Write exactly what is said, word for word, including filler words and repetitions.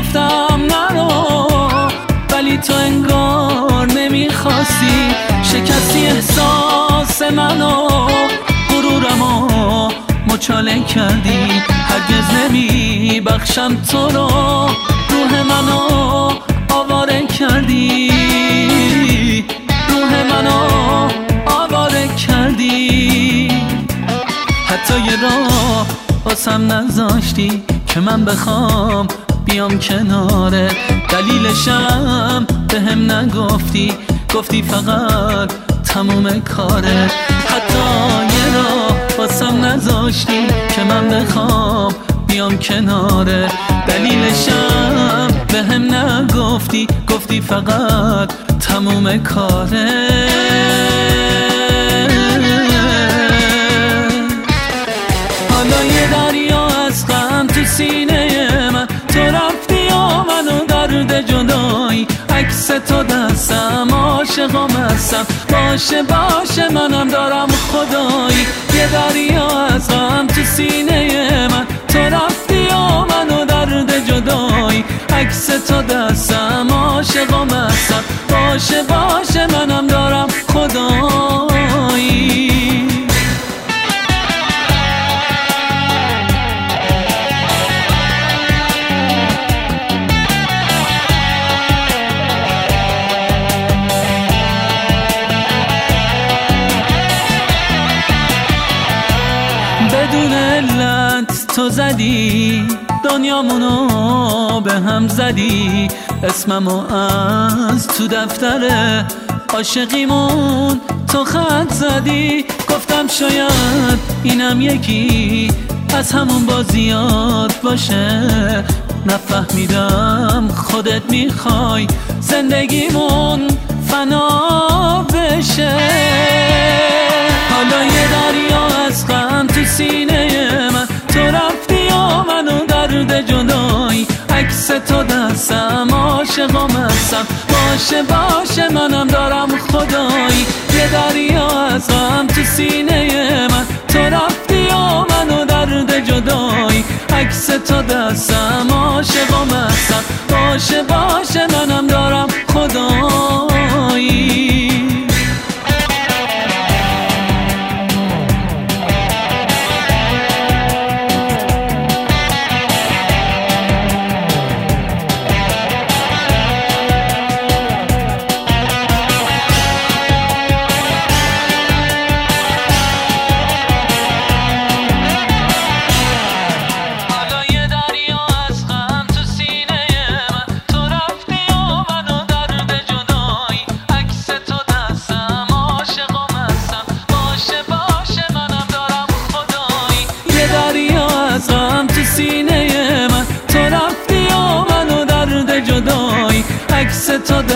میگفتم نرو، ولی تو انگار نمیخواستی. شکستی احساس منو، غرورمو مچاله کردی. هرگز نمیبخشم تو رو، روح منو آواره کردی، روح منو آواره کردی. حتی یه راه واسم نذاشتی که من بخوام بیام کناره. دلیلشم به هم نگفتی، گفتی فقط تموم کاره. حتی یه راه واسم نذاشتی که من بخوام بیام کناره. دلیلشم به هم نگفتی، گفتی فقط تموم کاره. حالا یه دریا از غم تو سینه من، تو رفتی و منو درد جدایی. عکس تو دستم، عاشقم هستم، باشه باشه منم دارم خدایی. یه دریا از غم تو سینه من، تو رفتی و منو درد جدایی. عکس تو دستم، عاشقم هستم، باشه باشه منم دارم خدایی. بدون علت تو زدی دنیامونو به هم زدی. اسممو از تو دفتر عاشقیمون تو خط زدی. گفتم شاید اینم یکی از همون بازیات باشه. نفهمیدم خودت میخوای زندگیمون فنا بشه. حالا یه دریا از غم تو سینه من، تو رفتی و منو درد جدایی. عکس تو دستم، عاشقم هستم، باشه باشه منم دارم خدایی. یه دریا از غم تو سینه من، تو رفتی و منو درد جدایی. عکس تو دستم، عاشقم هستم، باشه باشه منم دارم خدایی. سینه من، تو رفتی و منو درد جدایی. عکس تو